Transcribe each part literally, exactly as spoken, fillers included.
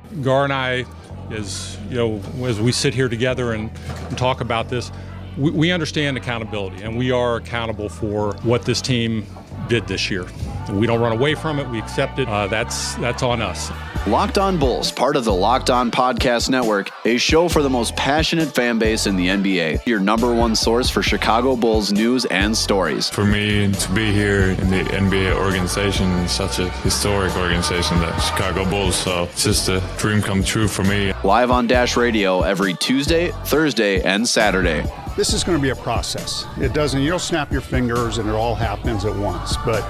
Gar and I, as you know, as we sit here together and, and talk about this, we, we understand accountability, and we are accountable for what this team did this year. We don't run away from it. We accept it. Uh, that's that's on us. Locked On Bulls, part of the Locked On Podcast Network, a show for the most passionate fan base in the N B A. Your number one source for Chicago Bulls news and stories. For me to be here in the N B A organization, is such a historic organization, the Chicago Bulls, so it's just a dream come true for me. Live on Dash Radio every Tuesday, Thursday, and Saturday. This is going to be a process. It doesn't, you don't snap your fingers and it all happens at once, but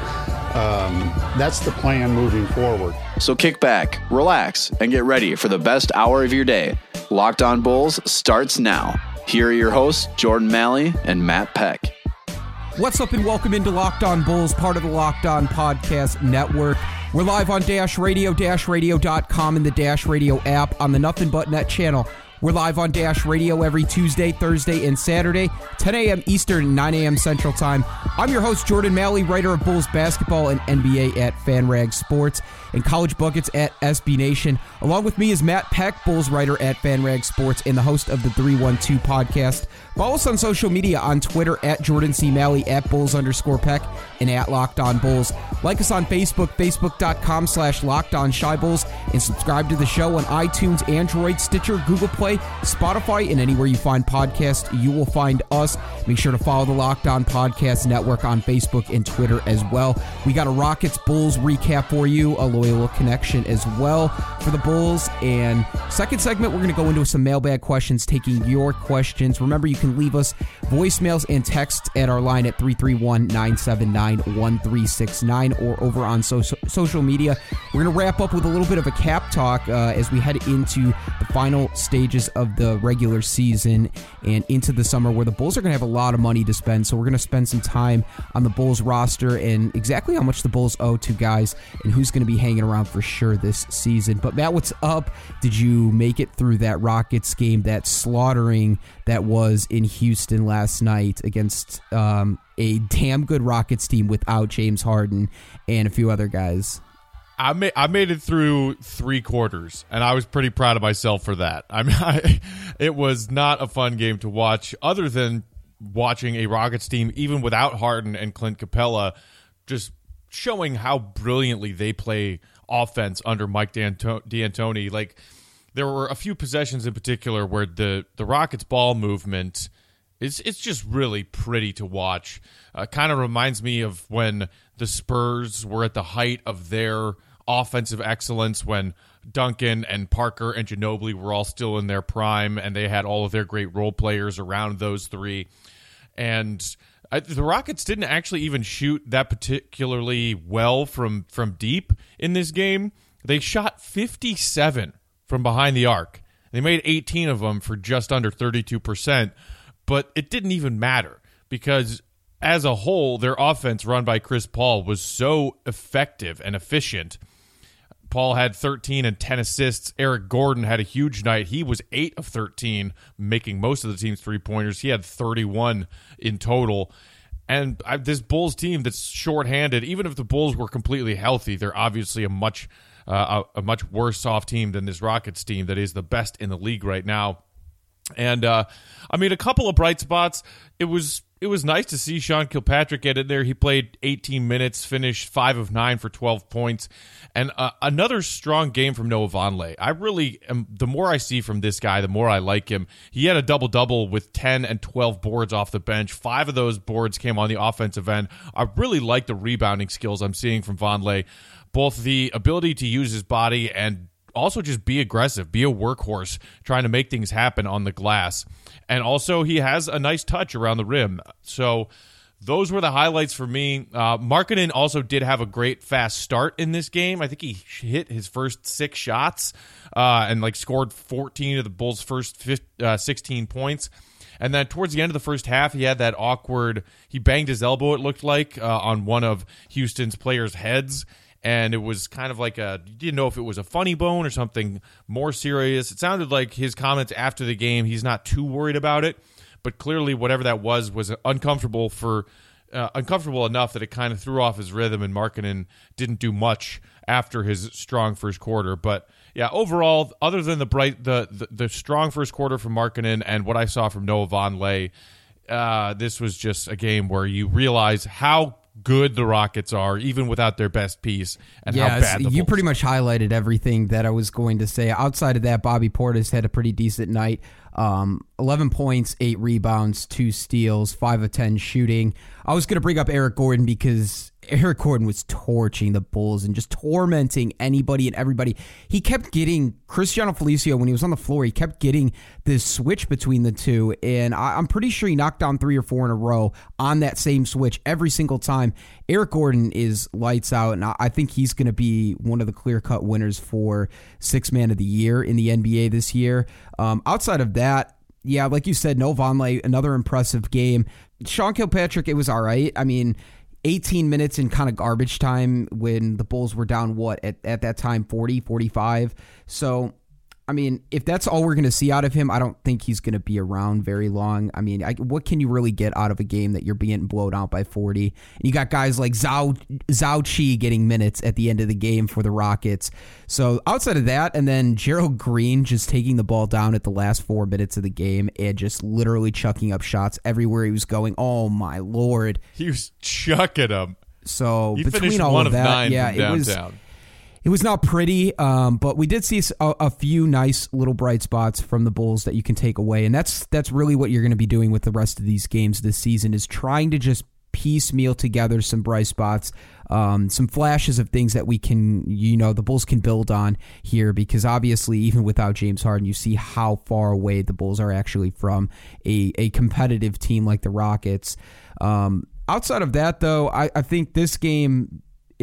um, that's the plan moving forward. So kick back, relax, and get ready for the best hour of your day. Locked On Bulls starts now. Here are your hosts, Jordan Malley and Matt Peck. What's up and welcome into Locked On Bulls, part of the Locked On Podcast Network. We're live on Dash Radio, dash radio dot com, and the Dash Radio app on the Nothing But Net channel. We're live on Dash Radio every Tuesday, Thursday, and Saturday, ten a.m. Eastern, nine a.m. Central Time. I'm your host, Jordan Malley, writer of Bulls basketball and N B A at FanRag Sports and College Buckets at S B Nation. Along with me is Matt Peck, Bulls writer at FanRag Sports and the host of the three one two podcast. Follow us on social media on Twitter at Jordan C. Malley, at Bulls underscore Peck, and at Locked On Bulls. Like us on Facebook, facebook.com slash Locked On Shy Bulls, and subscribe to the show on iTunes, Android, Stitcher, Google Play, Spotify, and anywhere you find podcasts, you will find us. Make sure to follow the Locked On Podcast Network on Facebook and Twitter as well. We got a Rockets Bulls recap for you, a Loyola connection as well for the Bulls. And second segment, we're going to go into some mailbag questions, taking your questions. Remember, you can leave us voicemails and texts at our line at three three one, nine seven nine, one three six nine or over on so- social media. We're going to wrap up with a little bit of a cap talk uh, as we head into the final stages of the regular season and into the summer, where the Bulls are going to have a lot of money to spend. So we're going to spend some time on the Bulls roster and exactly how much the Bulls owe to guys and who's going to be hanging around for sure this season. But Matt, what's up? Did you make it through that Rockets game, that slaughtering that was in Houston last night against um, a damn good Rockets team without James Harden and a few other guys? I made I made it through three quarters, and I was pretty proud of myself for that. I mean, I, it was not a fun game to watch, other than watching a Rockets team, even without Harden and Clint Capella, just showing how brilliantly they play offense under Mike D'Anto- D'Antoni. Like, there were a few possessions in particular where the the Rockets ball movement is it's just really pretty to watch. Uh, kind of reminds me of when the Spurs were at the height of their offensive excellence, when Duncan and Parker and Ginobili were all still in their prime, and they had all of their great role players around those three. And I, the Rockets didn't actually even shoot that particularly well from, from deep in this game. They shot fifty-seven from behind the arc. They made eighteen of them for just under thirty-two percent, but it didn't even matter because as a whole, their offense run by Chris Paul was so effective and efficient. Paul had thirteen and ten assists. Eric Gordon had a huge night. He was eight of thirteen, making most of the team's three-pointers. He had thirty-one in total. And I, this Bulls team that's shorthanded, even if the Bulls were completely healthy, they're obviously a much uh, a, a much worse off team than this Rockets team that is the best in the league right now. And, uh, I mean, a couple of bright spots. It was it was nice to see Sean Kilpatrick get in there. He played eighteen minutes, finished five of nine for twelve points. And uh, another strong game from Noah Vonleh. I really am, the more I see from this guy, the more I like him. He had a double-double with ten and twelve boards off the bench. Five of those boards came on the offensive end. I really like the rebounding skills I'm seeing from Vonleh, both the ability to use his body and also just be aggressive, be a workhorse, trying to make things happen on the glass. And also he has a nice touch around the rim. So those were the highlights for me. Uh, Markkanen also did have a great fast start in this game. I think he hit his first six shots uh, and like scored fourteen of the Bulls' first fifteen, uh, sixteen points. And then towards the end of the first half, he had that awkward, he banged his elbow, it looked like, uh, on one of Houston's players' heads. And it was kind of like a, you didn't know if it was a funny bone or something more serious. It sounded like his comments after the game, he's not too worried about it. But clearly whatever that was was uncomfortable for uh, uncomfortable enough that it kind of threw off his rhythm, and Markkanen didn't do much after his strong first quarter. But yeah, overall, other than the bright, the the, the strong first quarter from Markkanen and what I saw from Noah Vonleh, uh, this was just a game where you realize how good the Rockets are, even without their best piece, and yeah, how bad the you Bulls pretty are. much highlighted everything that I was going to say. Outside of that, Bobby Portis had a pretty decent night. Um, eleven points, eight rebounds, two steals, five of ten shooting. I was going to bring up Eric Gordon because Eric Gordon was torching the Bulls and just tormenting anybody and everybody. He kept getting Cristiano Felicio when he was on the floor. He kept getting this switch between the two, and I, I'm pretty sure he knocked down three or four in a row on that same switch every single time. Eric Gordon is lights out, and I, I think he's going to be one of the clear-cut winners for Sixth Man of the Year in the N B A this year. Um, outside of that, yeah, like you said, Noah Vonleh, another impressive game. Sean Kilpatrick, it was all right. I mean, eighteen minutes in kind of garbage time when the Bulls were down, what, at, at that time, forty, forty-five. So, I mean, if that's all we're going to see out of him, I don't think he's going to be around very long. I mean, I, what can you really get out of a game that you're being blown out by forty? And you got guys like Zhao, Zhao Chi getting minutes at the end of the game for the Rockets. So outside of that, and then Gerald Green just taking the ball down at the last four minutes of the game and just literally chucking up shots everywhere he was going. Oh, my Lord. He was chucking them. So he between all one of of that, nine yeah, from it was... downtown. It was not pretty, um, but we did see a, a few nice little bright spots from the Bulls that you can take away, and that's that's really what you're going to be doing with the rest of these games this season, is trying to just piecemeal together some bright spots, um, some flashes of things that we can, you know, the Bulls can build on here, because obviously even without James Harden, you see how far away the Bulls are actually from a, a competitive team like the Rockets. Um, outside of that, though, I, I think this game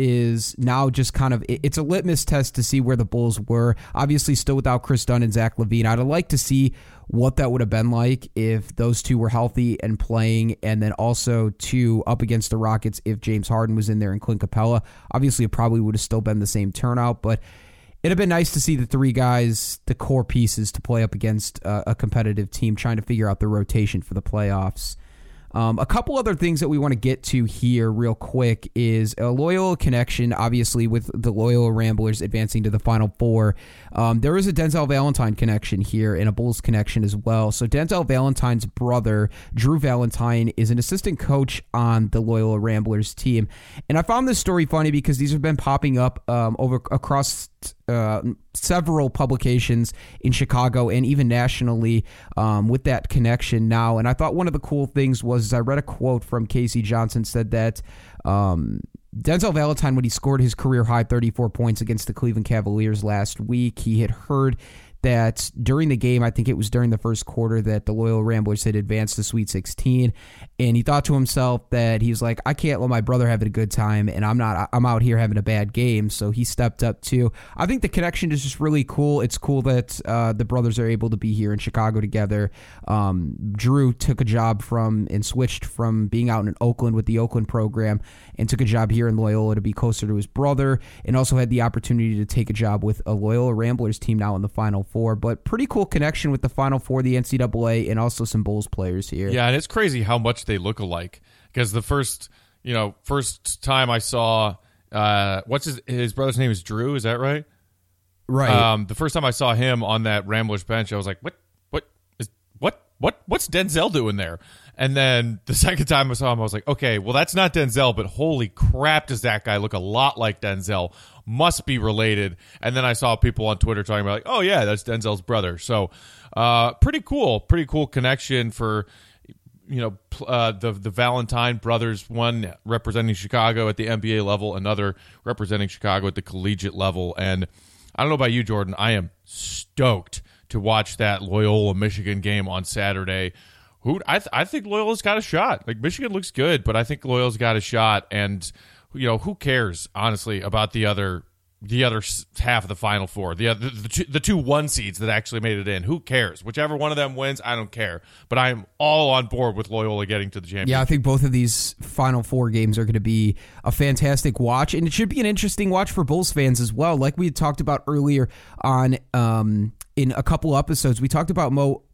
is now just kind of, it's a litmus test to see where the Bulls were. Obviously still without Chris Dunn and Zach LaVine. I'd like to see what that would have been like if those two were healthy and playing, and then also two up against the Rockets if James Harden was in there and Clint Capella. Obviously it probably would have still been the same turnout, but it'd have been nice to see the three guys, the core pieces, to play up against a, a competitive team trying to figure out the rotation for the playoffs. Um, a couple other things that we want to get to here real quick is a Loyola connection, obviously, with the Loyola Ramblers advancing to the Final Four. Um, there is a Denzel Valentine connection here and a Bulls connection as well. So Denzel Valentine's brother, Drew Valentine, is an assistant coach on the Loyola Ramblers team. And I found this story funny because these have been popping up um, over across Uh, several publications in Chicago and even nationally um, with that connection now. And I thought one of the cool things was I read a quote from Casey Johnson, said that um, Denzel Valentine, when he scored his career high thirty-four points against the Cleveland Cavaliers last week, he had heard that during the game, I think it was during the first quarter, that the Loyola Ramblers had advanced to Sweet sixteen, and he thought to himself that he's like, I can't let my brother have a good time, and I'm not, I'm out here having a bad game, so he stepped up too. I think the connection is just really cool. It's cool that uh, the brothers are able to be here in Chicago together. Um, Drew took a job from and switched from being out in Oakland with the Oakland program and took a job here in Loyola to be closer to his brother, and also had the opportunity to take a job with a Loyola Ramblers team now in the Final Four. But pretty cool connection with the Final Four, the N C double A, and also some Bulls players here. Yeah, and it's crazy how much they look alike. Because the first, you know, first time I saw, uh, what's his his brother's name is Drew, is that right? Right. Um, the first time I saw him on that Ramblers bench, I was like, what, what is, what, what, what's Denzel doing there? And then the second time I saw him, I was like, okay, well, that's not Denzel, but holy crap, does that guy look a lot like Denzel? Must be related. And then I saw people on Twitter talking about, like, oh, yeah, that's Denzel's brother. So uh, pretty cool. Pretty cool connection for, you know, uh, the, the Valentine brothers, one representing Chicago at the N B A level, another representing Chicago at the collegiate level. And I don't know about you, Jordan, I am stoked to watch that Loyola-Michigan game on Saturday. Who I th- I think Loyola's got a shot. Like, Michigan looks good, but I think Loyola's got a shot. And, you know, who cares, honestly, about the other the other half of the Final Four, the the, the, two, the two one seeds that actually made it in? Who cares? Whichever one of them wins, I don't care. But I'm all on board with Loyola getting to the championship. Yeah, I think both of these Final Four games are going to be a fantastic watch, and it should be an interesting watch for Bulls fans as well. Like we had talked about earlier on um, in a couple episodes, we talked about Mo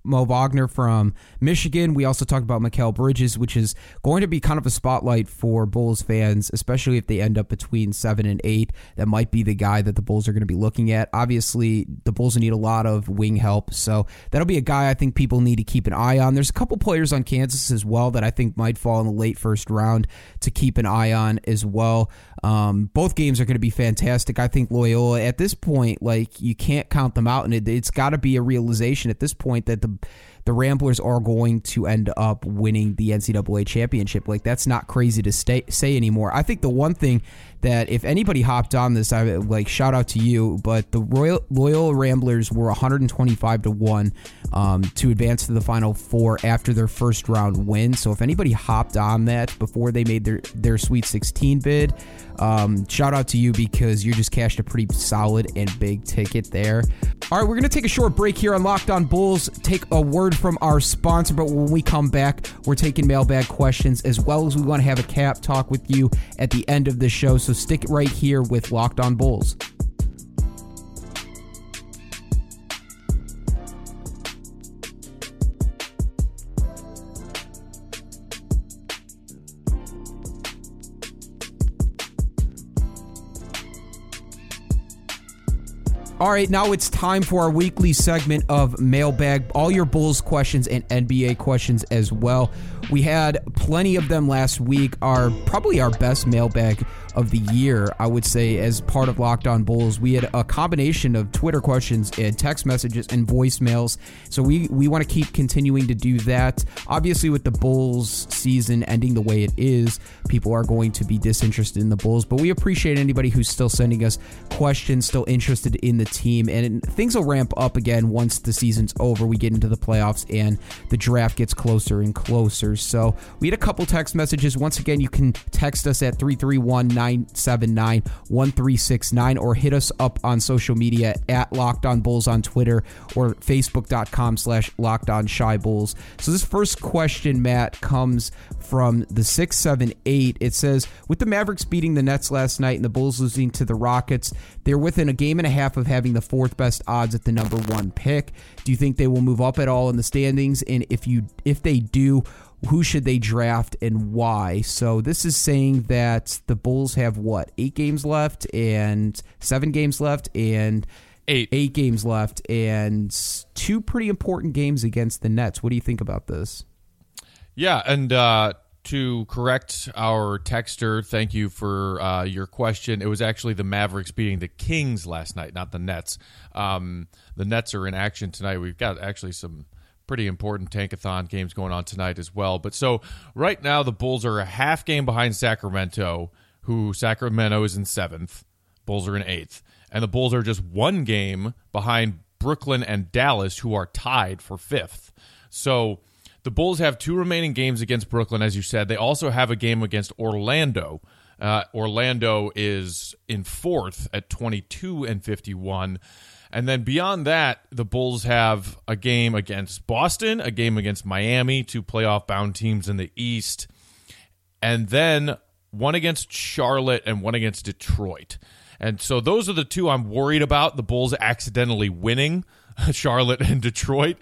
Mo Wagner from Michigan. We also talked about Mikal Bridges, which is going to be kind of a spotlight for Bulls fans, especially if they end up between seven and eight. That might be the guy that the Bulls are going to be looking at. Obviously, the Bulls need a lot of wing help, so that'll be a guy I think people need to keep an eye on. There's a couple players on Kansas as well that I think might fall in the late first round to keep an eye on as well. Um, both games are going to be fantastic. I think Loyola, at this point, like, you can't count them out, and it, it's got to be a realization at this point that the the Ramblers are going to end up winning the N C double A championship. Like, that's not crazy to stay, say anymore. I think the one thing that if anybody hopped on this, I like shout out to you, but the Royal Loyola Ramblers were one twenty-five to one um, to advance to the Final Four after their first round win. So if anybody hopped on that before they made their, their Sweet sixteen bid, um, shout out to you because you just cashed a pretty solid and big ticket there. All right, we're going to take a short break here on Locked On Bulls, take a word from our sponsor, but when we come back, we're taking mailbag questions as well as we want to have a cap talk with you at the end of the show. So stick right here with Locked On Bulls. All right, now it's time for our weekly segment of Mailbag. All your Bulls questions and N B A questions as well. We had plenty of them last week. Our probably our best mailbag of the year, I would say, as part of Locked On Bulls. We had a combination of Twitter questions and text messages and voicemails. So we, we want to keep continuing to do that. Obviously, with the Bulls season ending the way it is, people are going to be disinterested in the Bulls. But we appreciate anybody who's still sending us questions, still interested in the team. And things will ramp up again once the season's over. We get into the playoffs and the draft gets closer and closer. So we had a couple text messages. Once again, you can text us at three three one, nine seven nine, one three six nine or hit us up on social media at Locked On Bulls on Twitter or facebook.com slash Locked On Shy Bulls. So this first question, Matt, comes from the six seven eight. It says, with the Mavericks beating the Nets last night and the Bulls losing to the Rockets, they're within a game and a half of having the fourth best odds at the number one pick. Do you think they will move up at all in the standings? And if you if they do, who should they draft and why? So this is saying that the Bulls have, what, eight games left and seven games left and eight eight games left and two pretty important games against the Nets. What do you think about this? Yeah, and uh, to correct our texter, thank you for uh, your question. It was actually the Mavericks beating the Kings last night, not the Nets. Um, the Nets are in action tonight. We've got actually some pretty important tankathon games going on tonight as well. But so right now the Bulls are a half game behind Sacramento, who Sacramento is in seventh. Bulls are in eighth. And the Bulls are just one game behind Brooklyn and Dallas, who are tied for fifth. So the Bulls have two remaining games against Brooklyn, as you said. They also have a game against Orlando. Uh, Orlando is in fourth at twenty-two and fifty-one. And then beyond that, the Bulls have a game against Boston, a game against Miami, two playoff-bound teams in the East, and then one against Charlotte and one against Detroit. And so those are the two I'm worried about, the Bulls accidentally winning, Charlotte and Detroit.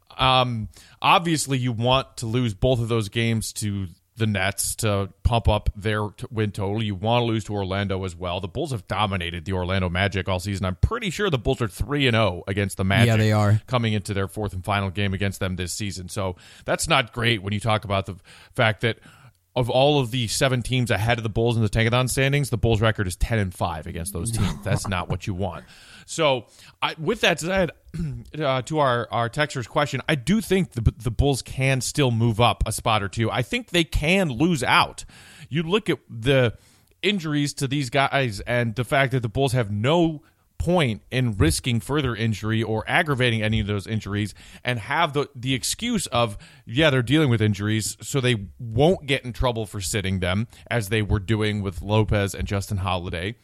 Um, obviously, you want to lose both of those games to the Nets to pump up their win total. You want to lose to Orlando as well. The Bulls have dominated the Orlando Magic all season. I'm pretty sure the Bulls are three and oh against the Magic. Yeah, they are. Coming into their fourth and final game against them this season. So that's not great when you talk about the fact that of all of the seven teams ahead of the Bulls in the Tankathon standings, the Bulls record is ten and five against those teams. That's not what you want. So, I, with that said, uh, to our, our texter's question, I do think the, the Bulls can still move up a spot or two. I think they can lose out. You look at the injuries to these guys and the fact that the Bulls have no point in risking further injury or aggravating any of those injuries and have the, the excuse of, yeah, they're dealing with injuries, so they won't get in trouble for sitting them, as they were doing with Lopez and Justin Holiday.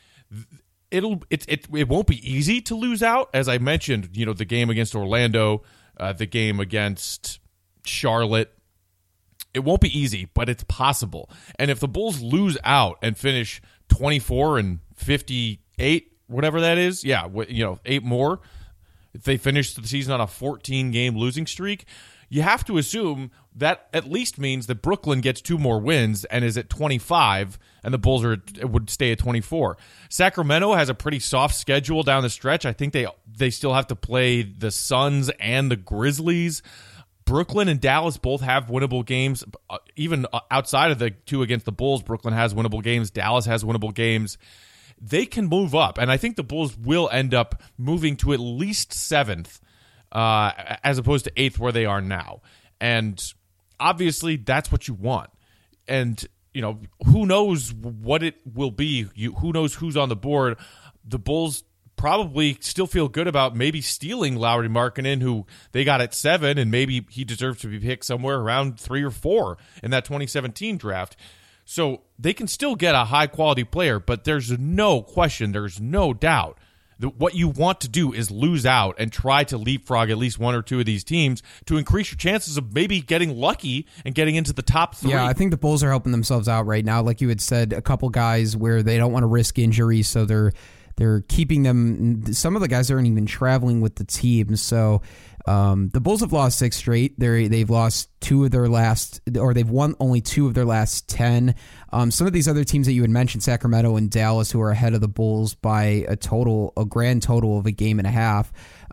It'll it it it won't be easy to lose out, as I mentioned. You know, the game against Orlando, uh, the game against Charlotte. It won't be easy, but it's possible. And if the Bulls lose out and finish twenty-four and fifty-eight, whatever that is, yeah, you know, eight more, if they finish the season on a fourteen-game losing streak, you have to assume that at least means that Brooklyn gets two more wins and is at twenty-five, and the Bulls are would stay at twenty-four. Sacramento has a pretty soft schedule down the stretch. I think they they still have to play the Suns and the Grizzlies. Brooklyn and Dallas both have winnable games. Even outside of the two against the Bulls, Brooklyn has winnable games. Dallas has winnable games. They can move up, and I think the Bulls will end up moving to at least seventh, uh, as opposed to eighth where they are now. And obviously, that's what you want. And you know, who knows what it will be? You, who knows who's on the board? The Bulls probably still feel good about maybe stealing Lauri Markkanen, who they got at seven, and maybe he deserves to be picked somewhere around three or four in that twenty seventeen draft. So they can still get a high-quality player, but there's no question, there's no doubt that what you want to do is lose out and try to leapfrog at least one or two of these teams to increase your chances of maybe getting lucky and getting into the top three. Yeah, I think the Bulls are helping themselves out right now. Like you had said, a couple guys where they don't want to risk injury, so they're They're keeping them. Some of the guys aren't even traveling with the team. So um, the Bulls have lost six straight. They they've lost two of their last, or they've won only two of their last ten. Um, some of these other teams that you had mentioned, Sacramento and Dallas, who are ahead of the Bulls by a total, a grand total of a game and a half.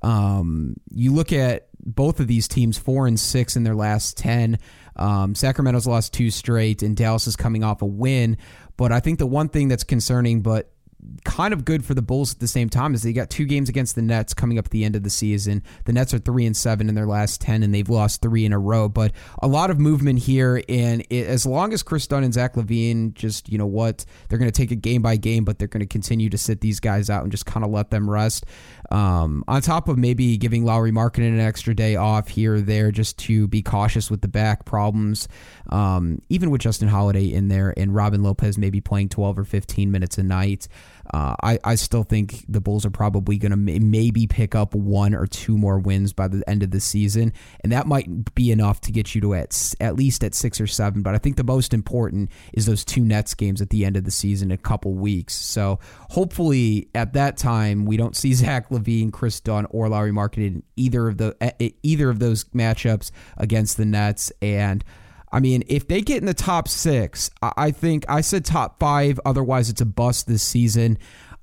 Um, you look at both of these teams, four and six in their last ten. Um, Sacramento's lost two straight, and Dallas is coming off a win. But I think the one thing that's concerning, but kind of good for the Bulls at the same time, is they got two games against the Nets coming up at the end of the season. The Nets are three and seven in their last ten, and they've lost three in a row. But a lot of movement here, and it, as long as Chris Dunn and Zach LaVine just, you know what, they're going to take it game by game, but they're going to continue to sit these guys out and just kind of let them rest. Um, on top of maybe giving Lauri Markkanen an extra day off here or there, just to be cautious with the back problems. Um, even with Justin Holiday in there and Robin Lopez maybe playing twelve or fifteen minutes a night. Uh, I, I still think the Bulls are probably going to may, maybe pick up one or two more wins by the end of the season, and that might be enough to get you to at, at least at six or seven. But I think the most important is those two Nets games at the end of the season in a couple weeks. So hopefully at that time we don't see Zach LaVine, Chris Dunn, or Lauri Markkanen in either of the either of those matchups against the Nets. And I mean, if they get in the top six, I think I said top five. Otherwise, it's a bust this season.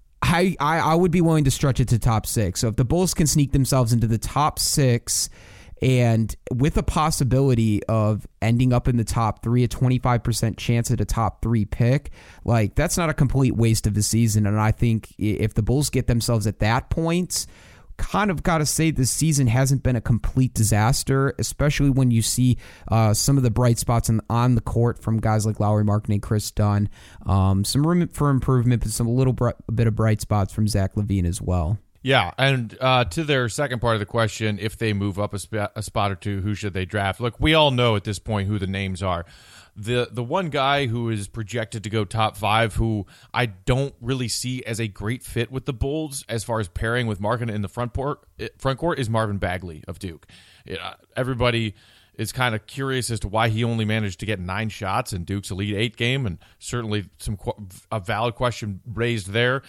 I, I I would be willing to stretch it to top six. So if the Bulls can sneak themselves into the top six, and with a possibility of ending up in the top three, a twenty-five percent chance at a top three pick, like that's not a complete waste of the season. And I think if the Bulls get themselves at that point, kind of got to say this season hasn't been a complete disaster, especially when you see uh, some of the bright spots on, on the court from guys like Lauri Markkanen and Chris Dunn. Um, some room for improvement, but some a little br- a bit of bright spots from Zach LaVine as well. Yeah, and uh, to their second part of the question, if they move up a, sp- a spot or two, who should they draft? Look, we all know at this point who the names are. The the one guy who is projected to go top five, who I don't really see as a great fit with the Bulls as far as pairing with Markkanen in the front court, front court is Marvin Bagley of Duke. It, uh, everybody is kind of curious as to why he only managed to get nine shots in Duke's Elite Eight game, and certainly some a valid question raised there.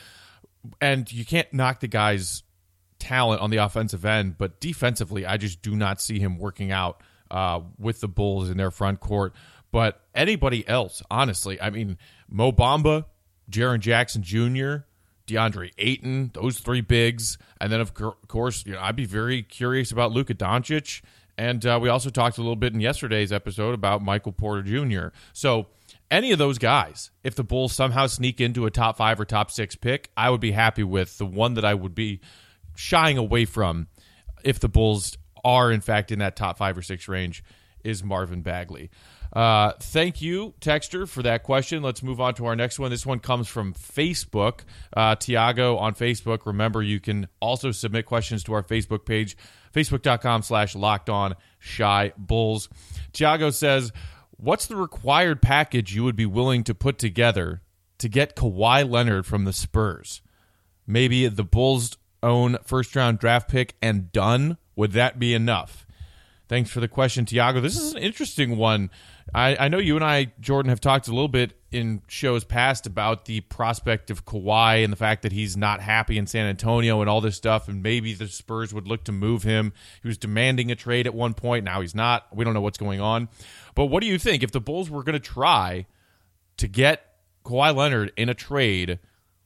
And you can't knock the guy's talent on the offensive end, but defensively, I just do not see him working out uh, with the Bulls in their front court. But anybody else, honestly, I mean, Mo Bamba, Jaren Jackson Junior, DeAndre Ayton, those three bigs. And then, of course, you know, I'd be very curious about Luka Doncic. And uh, we also talked a little bit in yesterday's episode about Michael Porter Junior So any of those guys, if the Bulls somehow sneak into a top five or top six pick, I would be happy with. The one that I would be shying away from if the Bulls are, in fact, in that top five or six range is Marvin Bagley. Uh, thank you, Texter, for that question. Let's move on to our next one. This one comes from Facebook. Uh, Tiago on Facebook. Remember, you can also submit questions to our Facebook page, facebook.com slash locked on shy bulls. Tiago says, what's the required package you would be willing to put together to get Kawhi Leonard from the Spurs? Maybe the Bulls' own first-round draft pick and done? Would that be enough? Thanks for the question, Tiago. This is an interesting one. I, I know you and I, Jordan, have talked a little bit in shows past about the prospect of Kawhi and the fact that he's not happy in San Antonio and all this stuff, and maybe the Spurs would look to move him. He was demanding a trade at one point. Now he's not. We don't know what's going on. But what do you think if the Bulls were going to try to get Kawhi Leonard in a trade?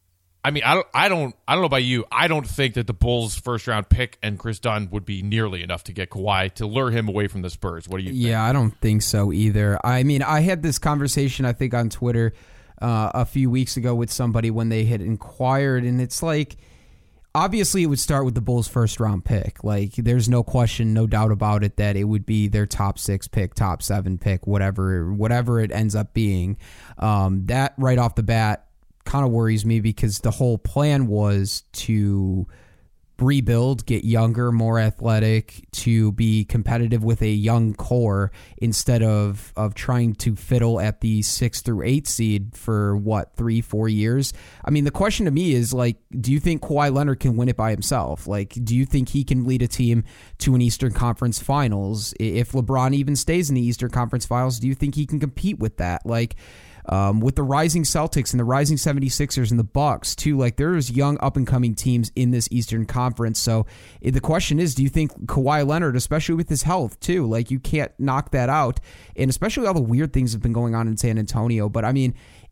I mean, I don't, I don't, I don't know about you. I don't think that the Bulls' first-round pick and Chris Dunn would be nearly enough to get Kawhi to lure him away from the Spurs. What do you think? Yeah, I don't think so either. I mean, I had this conversation, I think, on Twitter uh, a few weeks ago with somebody when they had inquired, and it's like, obviously, it would start with the Bulls' first-round pick. Like, there's no question, no doubt about it, that it would be their top six pick, top seven pick, whatever, whatever it ends up being. Um, that right off the bat kind of worries me because the whole plan was to rebuild, get younger, more athletic, to be competitive with a young core instead of of trying to fiddle at the six through eight seed for what, three, four years. I mean, the question to me is, like, do you think Kawhi Leonard can win it by himself? Like, do you think he can lead a team to an Eastern Conference Finals? If LeBron even stays in the Eastern Conference Finals, do you think he can compete with that? Like, Um, with the rising Celtics and the rising seventy-sixers and the Bucks too, like, there's young up-and-coming teams in this Eastern Conference. So eh, the question is, do you think Kawhi Leonard, especially with his health too, like, you can't knock that out, and especially all the weird things that have been going on in San Antonio. But I mean,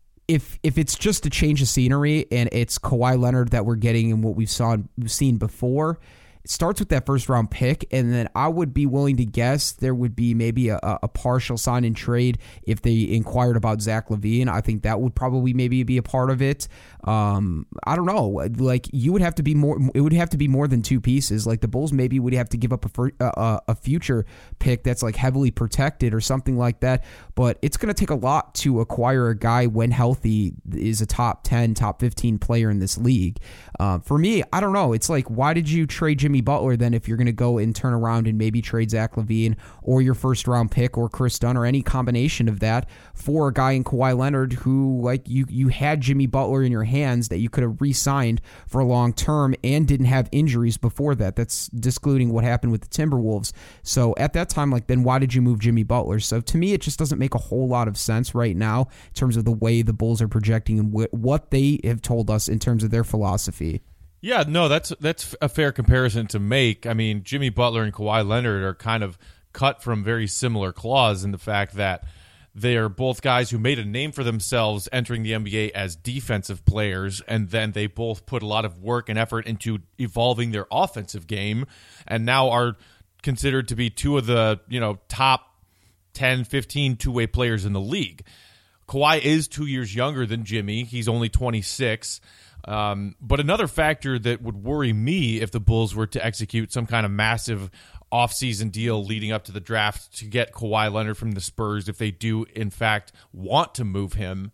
if if it's just a change of scenery and it's Kawhi Leonard that we're getting and what we've saw we've seen before, it starts with that first round pick, and then I would be willing to guess there would be maybe a, a partial sign and trade if they inquired about Zach LaVine. I think that would probably maybe be a part of it. Um, I don't know. Like, you would have to be more. It would have to be more than two pieces. Like, the Bulls maybe would have to give up a a, a future pick that's like heavily protected or something like that. But it's going to take a lot to acquire a guy when healthy is a top ten, top fifteen player in this league. Uh, for me, I don't know. It's like, why did you trade Jimmy Butler then if you're going to go and turn around and maybe trade Zach LaVine or your first round pick or Chris Dunn or any combination of that for a guy in Kawhi Leonard who, like, you you had Jimmy Butler in your hands that you could have re-signed for a long term and didn't have injuries before that. That's discluding what happened with the Timberwolves. So at that time, like, then why did you move Jimmy Butler? So to me, it just doesn't make a whole lot of sense right now in terms of the way the Bulls are projecting and wh- what they have told us in terms of their philosophy. Yeah, no, that's that's a fair comparison to make. I mean, Jimmy Butler and Kawhi Leonard are kind of cut from very similar cloths in the fact that they are both guys who made a name for themselves entering the N B A as defensive players, and then they both put a lot of work and effort into evolving their offensive game, and now are considered to be two of the, you know, top ten, fifteen two-way players in the league. Kawhi is two years younger than Jimmy. He's only twenty-six. Um, but another factor that would worry me if the Bulls were to execute some kind of massive offseason deal leading up to the draft to get Kawhi Leonard from the Spurs, if they do, in fact, want to move him,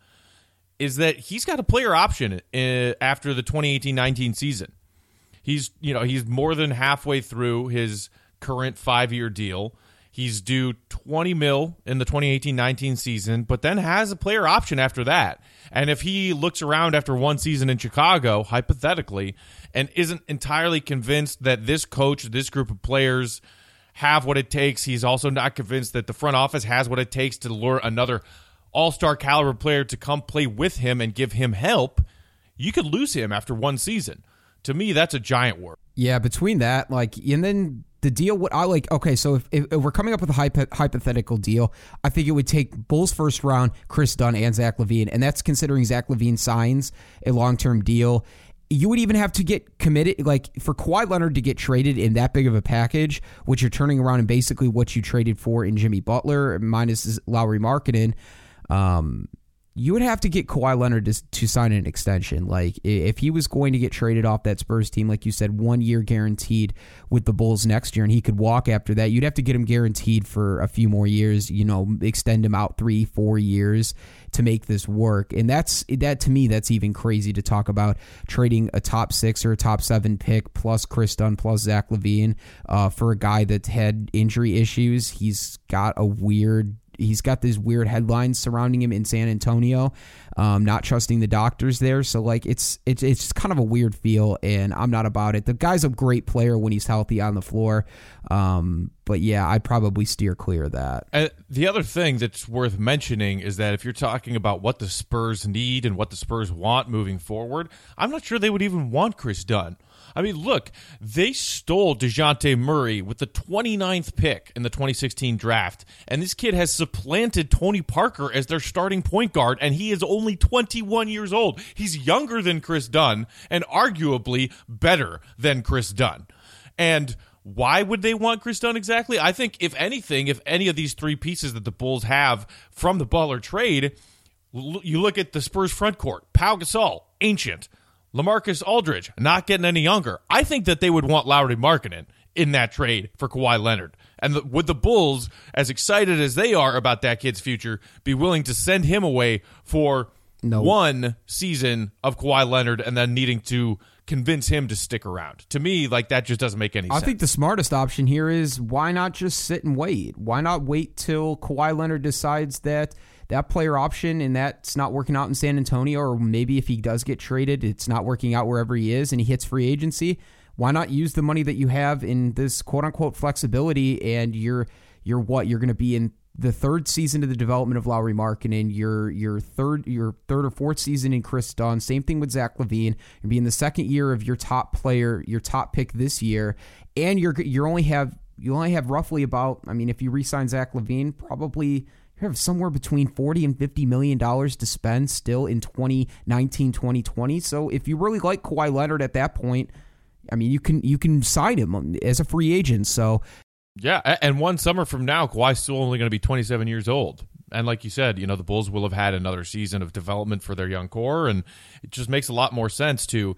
is that he's got a player option uh, after the twenty eighteen nineteen season. He's, you know, he's more than halfway through his current five-year deal. He's due twenty mil in the twenty eighteen nineteen season, but then has a player option after that. And if he looks around after one season in Chicago, hypothetically, and isn't entirely convinced that this coach, this group of players have what it takes, he's also not convinced that the front office has what it takes to lure another all-star caliber player to come play with him and give him help, you could lose him after one season. To me, that's a giant work. Yeah, between that, like, and then the deal, what I like, okay, so if, if we're coming up with a hypo, hypothetical deal, I think it would take Bulls first round, Chris Dunn, and Zach LaVine, and that's considering Zach LaVine signs a long-term deal. You would even have to get committed, like, for Kawhi Leonard to get traded in that big of a package, which you're turning around and basically what you traded for in Jimmy Butler, minus Lauri Markkanen, um, you would have to get Kawhi Leonard to, to sign an extension. Like, if he was going to get traded off that Spurs team, like you said, one year guaranteed with the Bulls next year, and he could walk after that, you'd have to get him guaranteed for a few more years, you know, extend him out three, four years to make this work. And that's, that to me, that's even crazy to talk about trading a top six or a top seven pick plus Chris Dunn plus Zach LaVine uh, for a guy that had injury issues. He's got a weird he's got these weird headlines surrounding him in San Antonio, um, not trusting the doctors there. So like it's it's it's kind of a weird feel, and I'm not about it. The guy's a great player when he's healthy on the floor, um, but yeah, I'd probably steer clear of that. And the other thing that's worth mentioning is that if you're talking about what the Spurs need and what the Spurs want moving forward, I'm not sure they would even want Chris Dunn. I mean, look, they stole DeJounte Murray with the twenty-ninth pick in the twenty sixteen draft, and this kid has supplanted Tony Parker as their starting point guard, and he is only twenty-one years old. He's younger than Chris Dunn and arguably better than Chris Dunn. And why would they want Chris Dunn exactly? I think, if anything, if any of these three pieces that the Bulls have from the Butler trade, you look at the Spurs front court, Pau Gasol, ancient, LaMarcus Aldridge, not getting any younger. I think that they would want Lauri Markkanen in that trade for Kawhi Leonard. And the, would the Bulls, as excited as they are about that kid's future, be willing to send him away for no. one season of Kawhi Leonard and then needing to convince him to stick around? To me, like, that just doesn't make any I sense. I think the smartest option here is why not just sit and wait? Why not wait till Kawhi Leonard decides that that player option and that's not working out in San Antonio, or maybe if he does get traded, it's not working out wherever he is and he hits free agency? Why not use the money that you have in this quote-unquote flexibility, and you're you're what? You're going to be in the third season of the development of Lauri Markkanen, your your third your third or fourth season in Chris Dunn. Same thing with Zach LaVine. You're be in the second year of your top player, your top pick this year, and you're you only have you only have roughly about, I mean, if you re-sign Zach LaVine, probably you have somewhere between forty and fifty million dollars to spend still in twenty nineteen, twenty twenty. So if you really like Kawhi Leonard at that point, I mean, you can you can sign him as a free agent. So yeah, and one summer from now, Kawhi's still only going to be twenty-seven years old. And like you said, you know, the Bulls will have had another season of development for their young core, and it just makes a lot more sense to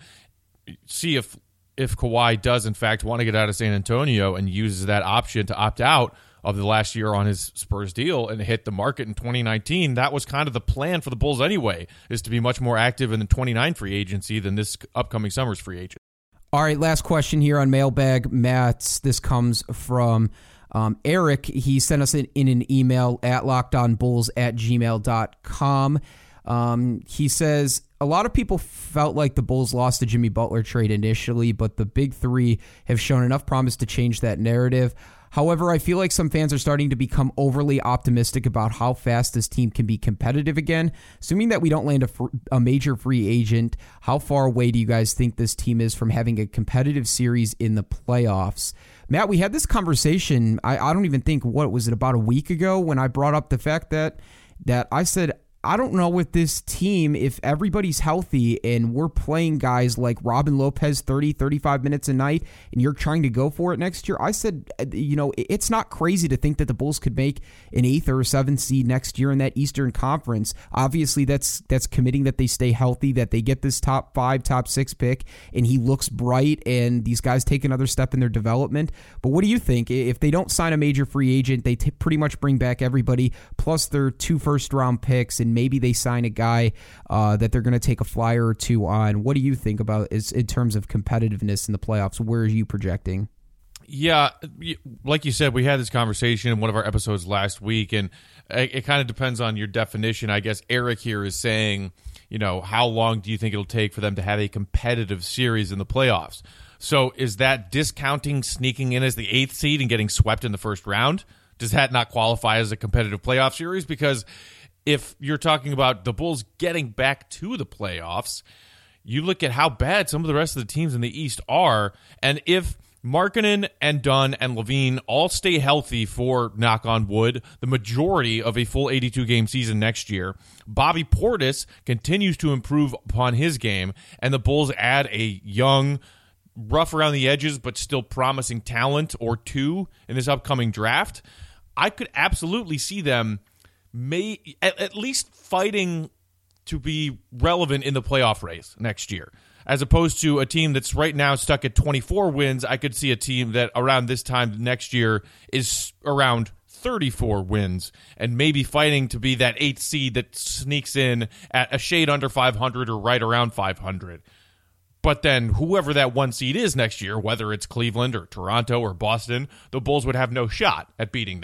see if if Kawhi does, in fact, want to get out of San Antonio and uses that option to opt out of the last year on his Spurs deal and hit the market in twenty nineteen. That was kind of the plan for the Bulls anyway, is to be much more active in the twenty-nine free agency than this upcoming summer's free agent. All right, last question here on Mailbag Mats. This comes from um, Eric. He sent us in, in an email at lockedonbulls at gmail dot com. Um, he says, a lot of people felt like the Bulls lost the Jimmy Butler trade initially, but the big three have shown enough promise to change that narrative. However, I feel like some fans are starting to become overly optimistic about how fast this team can be competitive again. Assuming that we don't land a, fr- a major free agent, how far away do you guys think this team is from having a competitive series in the playoffs? Matt, we had this conversation, I, I don't even think, what was it, about a week ago, when I brought up the fact that that I said, I don't know with this team, if everybody's healthy and we're playing guys like Robin Lopez thirty, thirty-five minutes a night and you're trying to go for it next year. I said, you know, it's not crazy to think that the Bulls could make an eighth or seventh seed next year in that Eastern Conference. Obviously, that's that's committing that they stay healthy, that they get this top five, top six pick, and he looks bright and these guys take another step in their development. But what do you think? If they don't sign a major free agent, they t- pretty much bring back everybody plus their two first round picks, and maybe they sign a guy uh, that they're going to take a flyer or two on. What do you think about is in terms of competitiveness in the playoffs? Where are you projecting? Yeah, like you said, we had this conversation in one of our episodes last week, and it, it kind of depends on your definition. I guess Eric here is saying, you know, how long do you think it'll take for them to have a competitive series in the playoffs? So is that discounting sneaking in as the eighth seed and getting swept in the first round? Does that not qualify as a competitive playoff series? Because if you're talking about the Bulls getting back to the playoffs, you look at how bad some of the rest of the teams in the East are, and if Markkanen and Dunn and LaVine all stay healthy for, knock on wood, the majority of a full eighty-two game season next year, Bobby Portis continues to improve upon his game, and the Bulls add a young, rough around the edges, but still promising talent or two in this upcoming draft, I could absolutely see them may at, at least fighting to be relevant in the playoff race next year. As opposed to a team that's right now stuck at twenty-four wins, I could see a team that around this time next year is around thirty-four wins and maybe fighting to be that eighth seed that sneaks in at a shade under five hundred or right around five hundred. But then whoever that one seed is next year, whether it's Cleveland or Toronto or Boston, the Bulls would have no shot at beating them.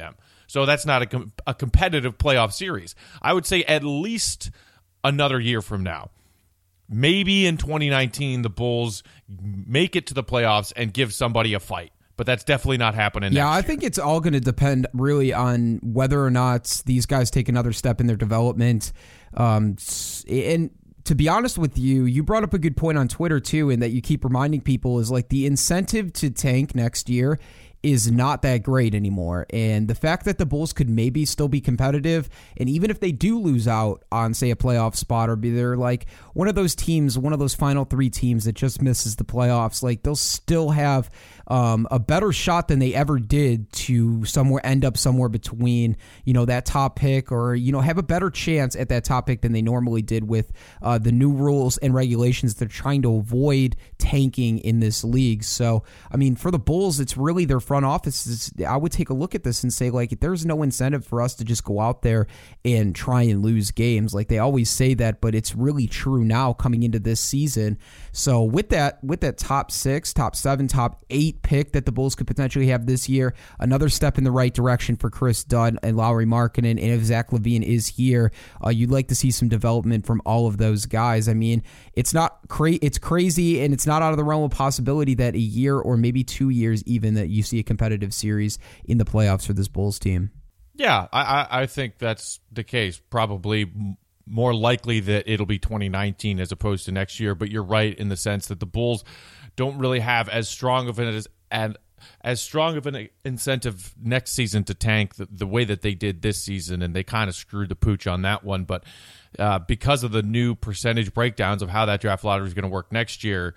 So that's not a, com- a competitive playoff series. I would say at least another year from now. Maybe in twenty nineteen, the Bulls make it to the playoffs and give somebody a fight. But that's definitely not happening Yeah, next I year. think it's all going to depend really on whether or not these guys take another step in their development. Um, and to be honest with you, you brought up a good point on Twitter too, and that you keep reminding people is like the incentive to tank next year is not that great anymore. And the fact that the Bulls could maybe still be competitive, and even if they do lose out on, say, a playoff spot, or be they're like one of those teams, one of those final three teams that just misses the playoffs, like they'll still have um, a better shot than they ever did to somewhere end up somewhere between, you know, that top pick, or, you know, have a better chance at that top pick than they normally did with uh, the new rules and regulations. They're trying to avoid tanking in this league. So, I mean, for the Bulls, it's really their front offices. I would take a look at this and say, like, there's no incentive for us to just go out there and try and lose games. Like, they always say that, but it's really true now coming into this season. So with that, with that top six, top seven, top eight pick that the Bulls could potentially have this year, another step in the right direction for Chris Dunn and Lauri Markkanen. And if Zach LaVine is here, uh, you'd like to see some development from all of those guys. I mean, it's not cra- it's crazy, and it's not out of the realm of possibility that a year or maybe two years even that you see a competitive series in the playoffs for this Bulls team. Yeah, I, I, I think that's the case. Probably m- more likely that it'll be twenty nineteen as opposed to next year. But you're right in the sense that the Bulls don't really have as strong of an and as strong of an incentive next season to tank the, the way that they did this season, and they kind of screwed the pooch on that one. But uh, because of the new percentage breakdowns of how that draft lottery is going to work next year,